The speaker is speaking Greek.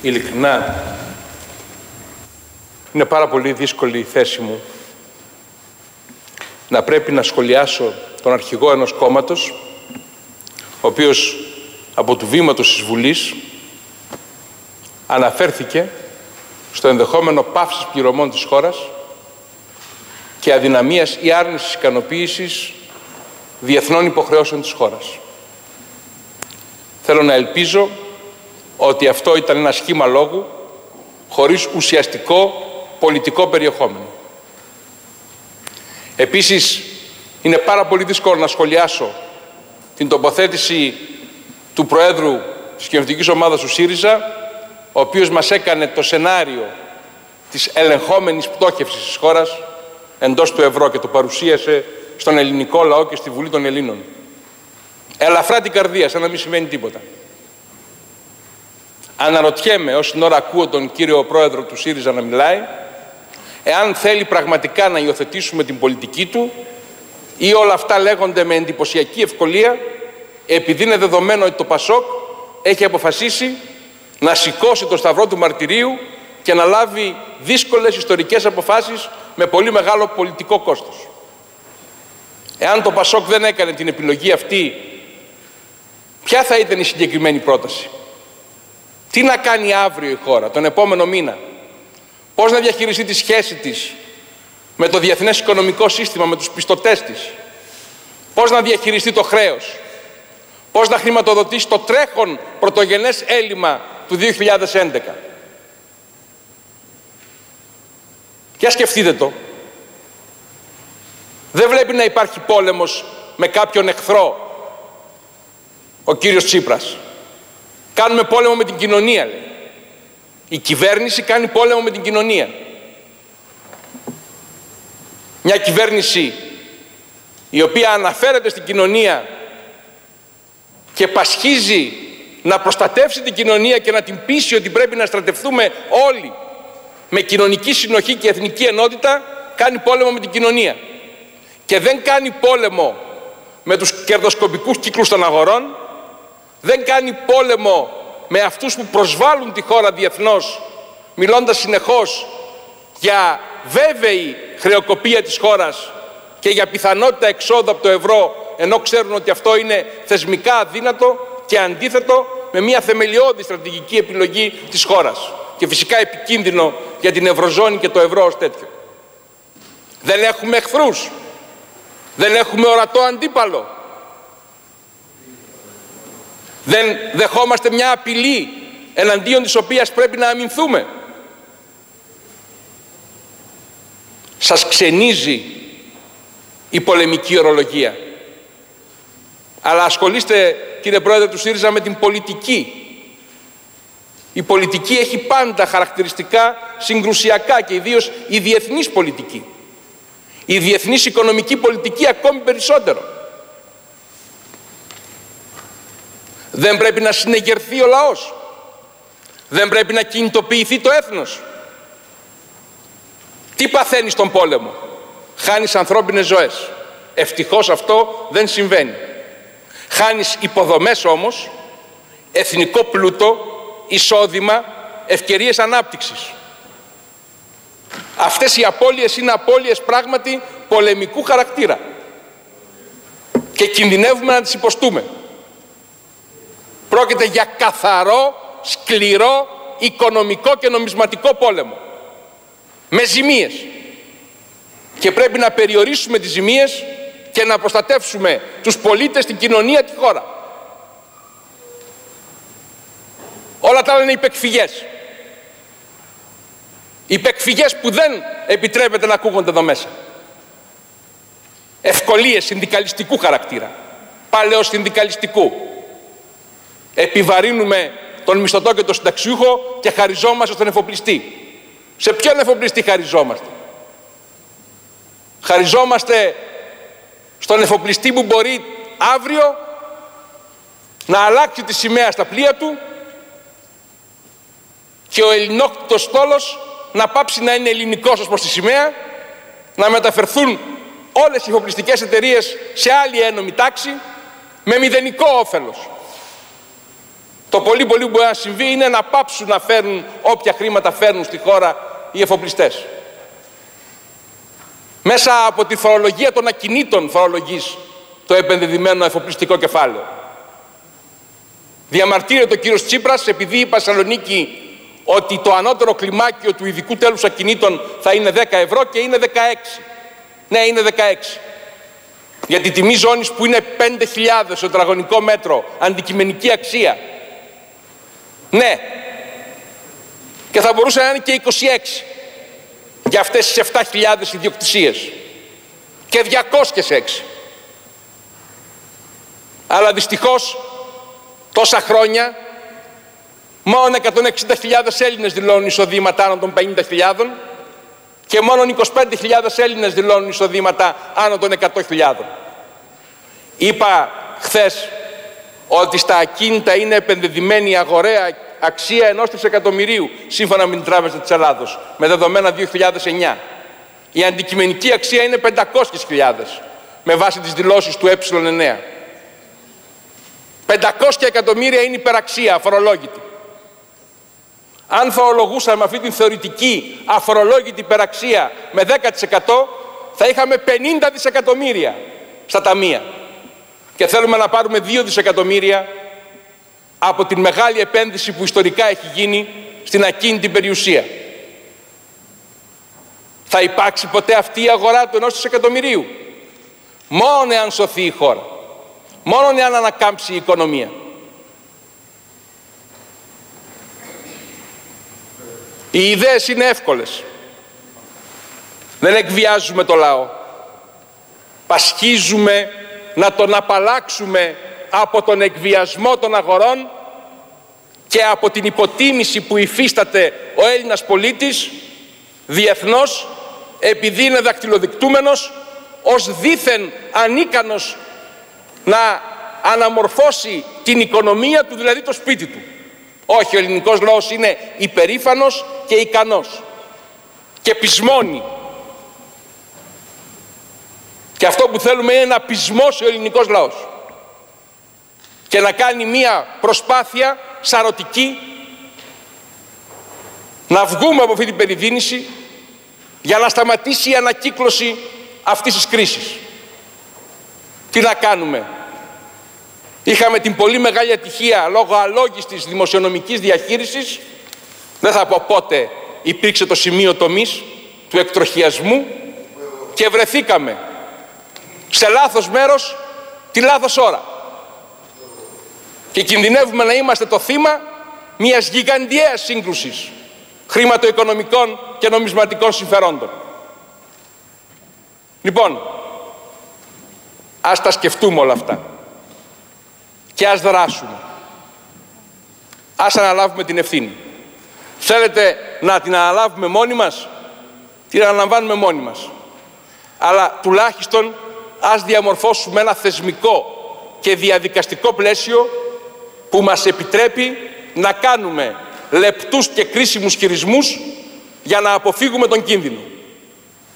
Ειλικρινά, είναι πάρα πολύ δύσκολη η θέση μου να πρέπει να σχολιάσω τον αρχηγό ενός κόμματος, ο οποίος από του βήματος της Βουλής αναφέρθηκε στο ενδεχόμενο πάυσης πληρωμών της χώρας και αδυναμίας ή άρνησης ικανοποίησης διεθνών υποχρεώσεων της χώρας. Θέλω να ελπίζω ότι αυτό ήταν ένα σχήμα λόγου χωρίς ουσιαστικό πολιτικό περιεχόμενο. Επίσης, είναι πάρα πολύ δύσκολο να σχολιάσω την τοποθέτηση του Προέδρου της κοινοβουλευτικής ομάδας του ΣΥΡΙΖΑ, ο οποίος μας έκανε το σενάριο της ελεγχόμενης πτώχευσης της χώρας εντός του ευρώ και το παρουσίασε στον ελληνικό λαό και στη Βουλή των Ελλήνων. Ελαφρά την καρδία, σαν να μην σημαίνει τίποτα. Αναρωτιέμαι, όσοι ώρα ακούω τον κύριο Πρόεδρο του ΣΥΡΙΖΑ να μιλάει, εάν θέλει πραγματικά να υιοθετήσουμε την πολιτική του ή όλα αυτά λέγονται με εντυπωσιακή ευκολία επειδή είναι δεδομένο ότι το ΠΑΣΟΚ έχει αποφασίσει να σηκώσει το σταυρό του μαρτυρίου και να λάβει δύσκολες ιστορικές αποφάσεις με πολύ μεγάλο πολιτικό κόστος. Εάν το ΠΑΣΟΚ δεν έκανε την επιλογή αυτή, ποια θα ήταν η συγκεκριμένη πρόταση? Τι να κάνει αύριο η χώρα, τον επόμενο μήνα? Πώς να διαχειριστεί τη σχέση της με το διεθνές οικονομικό σύστημα, με τους πιστωτές της? Πώς να διαχειριστεί το χρέος? Πώς να χρηματοδοτήσει το τρέχον πρωτογενές έλλειμμα του 2011? Για σκεφτείτε το. Δεν βλέπει να υπάρχει πόλεμος με κάποιον εχθρό ο κύριος Τσίπρας. Κάνουμε πόλεμο με την κοινωνία, λέει. Η κυβέρνηση κάνει πόλεμο με την κοινωνία. Μια κυβέρνηση η οποία αναφέρεται στην κοινωνία και πασχίζει να προστατεύσει την κοινωνία και να την πείσει ότι πρέπει να στρατευτούμε όλοι με κοινωνική συνοχή και εθνική ενότητα, κάνει πόλεμο με την κοινωνία. Και δεν κάνει πόλεμο με τους κερδοσκοπικούς κύκλους των αγορών, δεν κάνει πόλεμο με αυτούς που προσβάλλουν τη χώρα διεθνώς, μιλώντας συνεχώς για βέβαιη χρεοκοπία της χώρας και για πιθανότητα εξόδου από το ευρώ, ενώ ξέρουν ότι αυτό είναι θεσμικά αδύνατο και αντίθετο με μια θεμελιώδη στρατηγική επιλογή της χώρας και φυσικά επικίνδυνο για την ευρωζώνη και το ευρώ ως τέτοιο. Δεν έχουμε εχθρούς, δεν έχουμε ορατό αντίπαλο, δεν δεχόμαστε μια απειλή εναντίον της οποίας πρέπει να αμυνθούμε. Σας ξενίζει η πολεμική ορολογία, αλλά ασχολείστε, κύριε Πρόεδρε του ΣΥΡΙΖΑ, με την πολιτική. Η πολιτική έχει πάντα χαρακτηριστικά συγκρουσιακά και ιδίως η διεθνής πολιτική. Η διεθνής οικονομική πολιτική ακόμη περισσότερο. Δεν πρέπει να συνεγερθεί ο λαός? Δεν πρέπει να κινητοποιηθεί το έθνος? Τι παθαίνει στον πόλεμο? Χάνεις ανθρώπινες ζωές. Ευτυχώς αυτό δεν συμβαίνει. Χάνεις υποδομές όμως, εθνικό πλούτο, εισόδημα, ευκαιρίες ανάπτυξης. Αυτές οι απώλειες είναι απώλειες πράγματι πολεμικού χαρακτήρα και κινδυνεύουμε να τις υποστούμε. Πρόκειται για καθαρό, σκληρό, οικονομικό και νομισματικό πόλεμο με ζημίες και πρέπει να περιορίσουμε τις ζημίες και να προστατεύσουμε τους πολίτες, την κοινωνία, τη χώρα. Όλα τα άλλα είναι υπεκφυγές. Υπεκφυγές που δεν επιτρέπεται να ακούγονται εδώ μέσα. Ευκολίες συνδικαλιστικού χαρακτήρα, παλαιοσυνδικαλιστικού. Επιβαρύνουμε τον μισθωτό και τον συνταξιούχο και χαριζόμαστε στον εφοπλιστή. Σε ποιον εφοπλιστή χαριζόμαστε? Χαριζόμαστε στον εφοπλιστή που μπορεί αύριο να αλλάξει τη σημαία στα πλοία του και ο ελληνόκτητος στόλος να πάψει να είναι ελληνικός ως προς τη σημαία, να μεταφερθούν όλες οι εφοπλιστικές εταιρείες σε άλλη ένομη τάξη με μηδενικό όφελος. Το πολύ που μπορεί να συμβεί είναι να πάψουν να φέρνουν όποια χρήματα φέρνουν στη χώρα οι εφοπλιστές. Μέσα από τη φορολογία των ακινήτων φορολογείς το επενδυμένο εφοπλιστικό κεφάλαιο. Διαμαρτύρεται ο κύριος Τσίπρας επειδή η Θεσσαλονίκη ότι το ανώτερο κλιμάκιο του ειδικού τέλους ακινήτων θα είναι 10 ευρώ και είναι 16. Ναι, είναι 16. Για τη τιμή ζώνης που είναι 5.000 στο τετραγωνικό μέτρο, αντικειμενική αξία. Ναι. Και θα μπορούσε να είναι και 26 για αυτές τις 7.000 ιδιοκτησίες. Και 206. Αλλά δυστυχώς τόσα χρόνια μόνο 160.000 Έλληνες δηλώνουν εισοδήματα άνω των 50.000 και μόνο 25.000 Έλληνες δηλώνουν εισοδήματα άνω των 100.000. Είπα χθες ότι στα ακίνητα είναι επενδυμένη αγοραία αξία 1 τρισεκατομμυρίου σύμφωνα με την Τράπεζα της Ελλάδος με δεδομένα 2009. Η αντικειμενική αξία είναι 500.000 με βάση τις δηλώσεις του Ε9. 500 εκατομμύρια είναι υπεραξία αφορολόγητη. Αν φορολογούσαμε αυτή την θεωρητική αφορολόγητη υπεραξία με 10% θα είχαμε 50 δισεκατομμύρια στα ταμεία. Και θέλουμε να πάρουμε 2 δισεκατομμύρια από την μεγάλη επένδυση που ιστορικά έχει γίνει στην ακίνητη περιουσία. Θα υπάρξει ποτέ αυτή η αγορά του 1 δισεκατομμυρίου? Μόνο εάν σωθεί η χώρα. Μόνο εάν ανακάμψει η οικονομία. Οι ιδέες είναι εύκολες. Δεν εκβιάζουμε το λαό. Πασχίζουμε να τον απαλλάξουμε από τον εκβιασμό των αγορών και από την υποτίμηση που υφίσταται ο Έλληνας πολίτης διεθνώς επειδή είναι δακτυλοδεικτούμενος ως δήθεν ανίκανος να αναμορφώσει την οικονομία του, δηλαδή το σπίτι του. Όχι, ο ελληνικός λαός είναι υπερήφανος και ικανός και πεισμώνει. Και αυτό που θέλουμε είναι να πεισμώσει ο ελληνικός λαός και να κάνει μία προσπάθεια σαρωτική να βγούμε από αυτή την περιδίνηση για να σταματήσει η ανακύκλωση αυτής της κρίσης. Τι να κάνουμε? Είχαμε την πολύ μεγάλη ατυχία λόγω αλόγιστης δημοσιονομικής διαχείρισης, δεν θα πω πότε υπήρξε το σημείο τομής του εκτροχιασμού και βρεθήκαμε σε λάθος μέρος τη λάθος ώρα. Και κινδυνεύουμε να είμαστε το θύμα μιας γιγαντιαίας σύγκρουσης χρηματοοικονομικών και νομισματικών συμφερόντων. Λοιπόν, ας τα σκεφτούμε όλα αυτά και ας δράσουμε. Ας αναλάβουμε την ευθύνη. Θέλετε να την αναλάβουμε μόνοι μας? Την αναλαμβάνουμε μόνοι μας. Αλλά τουλάχιστον ας διαμορφώσουμε ένα θεσμικό και διαδικαστικό πλαίσιο που μας επιτρέπει να κάνουμε λεπτούς και κρίσιμους χειρισμούς για να αποφύγουμε τον κίνδυνο.